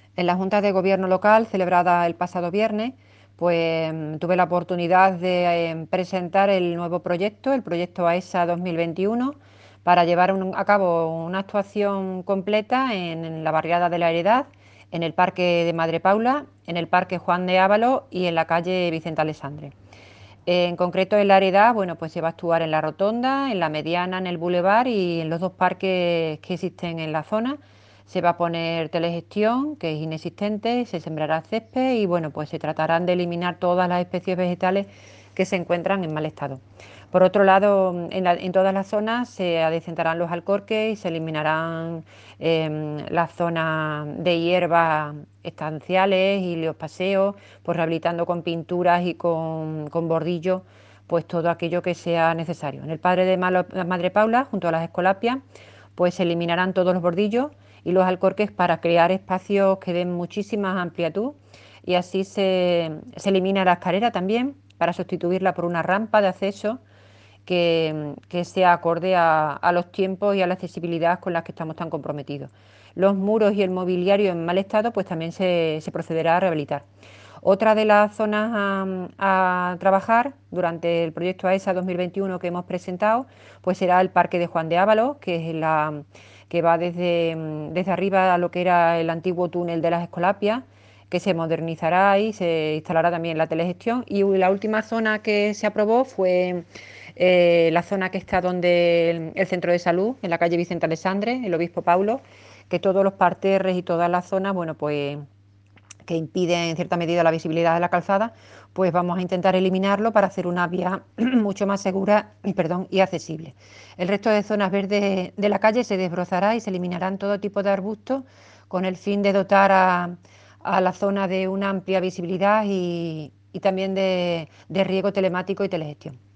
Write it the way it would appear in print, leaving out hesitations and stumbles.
En la Junta de Gobierno local, celebrada el pasado viernes, pues tuve la oportunidad de presentar el nuevo proyecto, el proyecto AESA 2021, para llevar a cabo una actuación completa en la barriada de la Heredad, en el Parque de Madre Paula, en el Parque Juan de Ávalos y en la calle Vicente Alessandre. En concreto, en la Heredad, bueno, pues se va a actuar en la Rotonda, en la Mediana, en el Boulevard y en los dos parques que existen en la zona. Se va a poner telegestión, que es inexistente, se sembrará césped y bueno, pues se tratarán de eliminar todas las especies vegetales que se encuentran en mal estado. Por otro lado, en todas las zonas se adecentarán los alcorques y se eliminarán las zonas de hierbas estanciales y los paseos, pues rehabilitando con pinturas y con bordillos pues todo aquello que sea necesario. En el Padre de Madre Paula, junto a las escolapias, pues se eliminarán todos los bordillos y los alcorques para crear espacios que den muchísima amplitud y así se elimina la escalera también para sustituirla por una rampa de acceso que sea acorde a los tiempos y a la accesibilidad con las que estamos tan comprometidos. Los muros y el mobiliario en mal estado pues también se procederá a rehabilitar. Otra de las zonas a trabajar durante el proyecto AESA 2021 que hemos presentado, pues será el Parque de Juan de Ávalos, que es que va desde arriba a lo que era el antiguo túnel de las Escolapias, que se modernizará y se instalará también la telegestión. Y la última zona que se aprobó fue la zona que está donde el centro de salud, en la calle Vicente Alessandre, el Obispo Paulo, que todos los parterres y todas las zonas, bueno, pues que impiden en cierta medida la visibilidad de la calzada, pues vamos a intentar eliminarlo para hacer una vía mucho más segura y accesible. El resto de zonas verdes de la calle se desbrozará y se eliminarán todo tipo de arbustos con el fin de dotar a la zona de una amplia visibilidad y también de riego telemático y telegestión.